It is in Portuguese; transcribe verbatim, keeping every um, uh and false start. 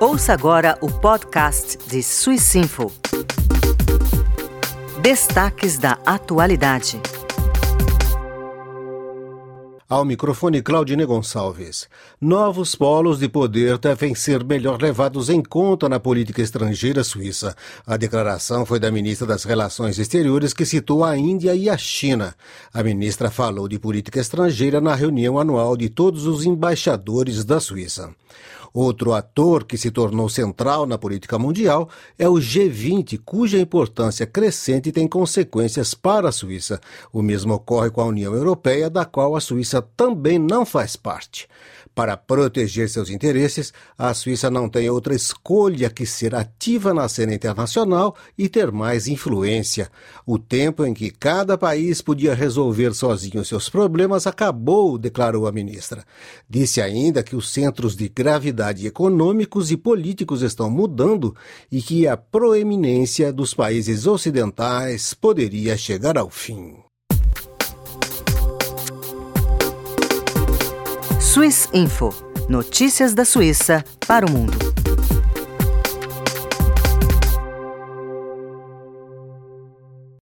Ouça agora o podcast de Swissinfo. Destaques da atualidade. Ao microfone, Claudine Gonçalves. Novos polos de poder devem ser melhor levados em conta na política estrangeira suíça. A declaração foi da ministra das Relações Exteriores, que citou a Índia e a China. A ministra falou de política estrangeira na reunião anual de todos os embaixadores da Suíça. Outro ator que se tornou central na política mundial é o G vinte, cuja importância crescente tem consequências para a Suíça. O mesmo ocorre com a União Europeia, da qual a Suíça também não faz parte. Para proteger seus interesses, a Suíça não tem outra escolha que ser ativa na cena internacional e ter mais influência. O tempo em que cada país podia resolver sozinho seus problemas acabou, declarou a ministra. Disse ainda que os centros de gravidade econômicos e políticos estão mudando e que a proeminência dos países ocidentais poderia chegar ao fim. Swissinfo. Notícias da Suíça para o mundo.